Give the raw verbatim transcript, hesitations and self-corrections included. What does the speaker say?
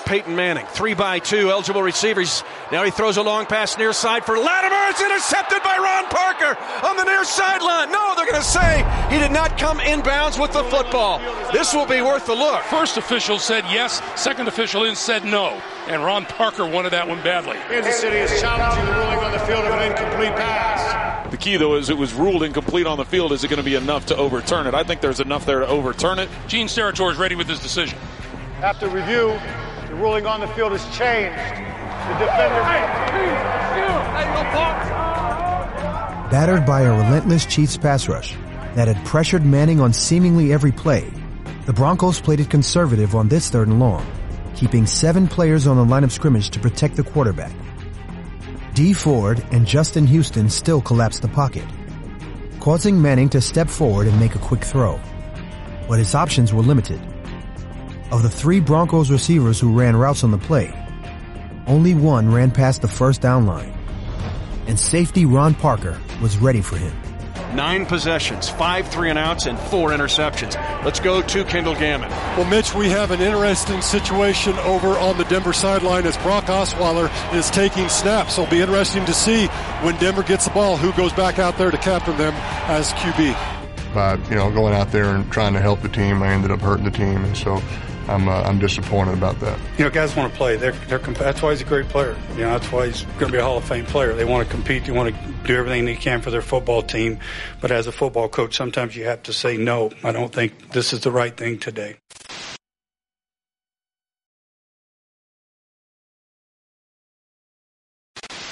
Peyton Manning. Three by two, eligible receivers. Now he throws a long pass near side for Latimer. It's intercepted by Ron Parker on the near sideline. No, they're going to say he did not come inbounds with the football. This will be worth a look. First official said yes. Second official in said no. And Ron Parker wanted that one badly. Kansas City is challenging the ruling on the field of an incomplete pass. The key, though, is it was ruled incomplete on the field. Is it going to be enough to overturn it? I think there's enough there to overturn it. Gene Steratore is ready with his decision. After review, the ruling on the field is changed. The defender... Battered by a relentless Chiefs pass rush that had pressured Manning on seemingly every play, the Broncos played it conservative on this third and long, keeping seven players on the line of scrimmage to protect the quarterback. Dee Ford and Justin Houston still collapsed the pocket, causing Manning to step forward and make a quick throw. But his options were limited. Of the three Broncos receivers who ran routes on the play, only one ran past the first down line, and safety Ron Parker was ready for him. Nine possessions, five three and outs, and four interceptions. Let's go to Kendall Gammon. Well, Mitch, we have an interesting situation over on the Denver sideline as Brock Osweiler is taking snaps. It'll be interesting to see when Denver gets the ball who goes back out there to captain them as Q B. By, you know, going out there and trying to help the team, I ended up hurting the team, and so I'm uh, I'm disappointed about that. You know, guys want to play. They're, they're comp- that's why he's a great player. You know, that's why he's going to be a Hall of Fame player. They want to compete. They want to do everything they can for their football team. But as a football coach, sometimes you have to say, no, I don't think this is the right thing today.